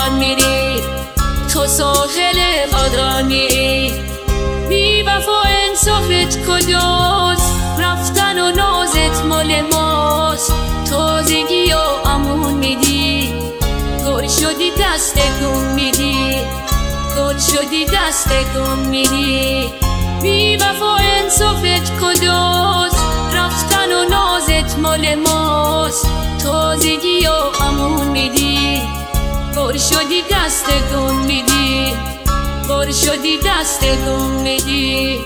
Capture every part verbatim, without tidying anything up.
تهران میری، تو ساحل قدران میری. بی وفا انصافت کجاست؟ رفتن و نازت مال ماست. تازگی و امون میدی، گل شدی دست گم میدی، گل شدی دست گم میدی. بی وفا انصافت کجاست؟ رفتن و نازت مال ماست. تازگی و امون میدی، گل شدی دست گم میدی، گل شدی دست گم میدی.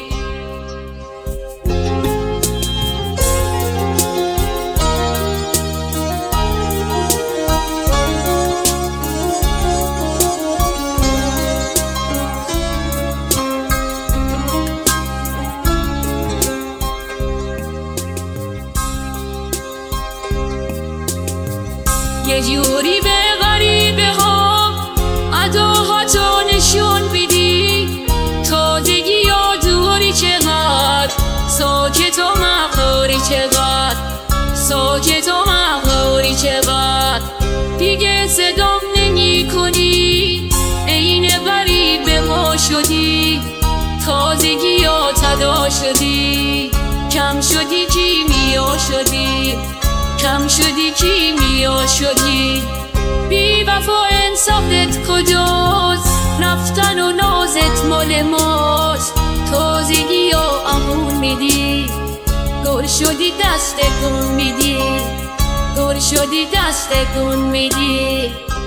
یه جوری به غریبه ها اداها تو نشون بدی. تازگی یا دوری چقدر، ساکت و مغروری چقدر، ساکت و مغروری چقدر. دیگه صدام نمی کنی، عین غریب ما شدی. تازگی یا تدا شدی، کم شدی کیمیا شدی، کم شدی کیمیا شدی. بی وفا انصافت کجاست؟ رفتن و نازت مال ماست. تازگی و امون میدی، گل شدی دست گم میدی، گل شدی دست گم میدی.